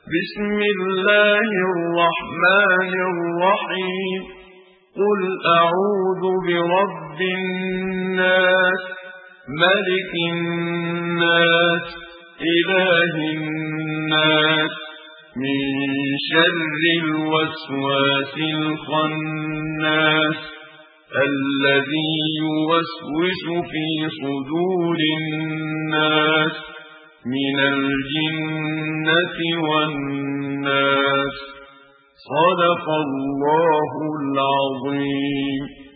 بسم الله الرحمن الرحيم قل أعوذ برب الناس ملك الناس إله الناس من شر الوسواس الخناس الذي يوسوس في صدور الناس من الجنة والناس. صدق الله العظيم.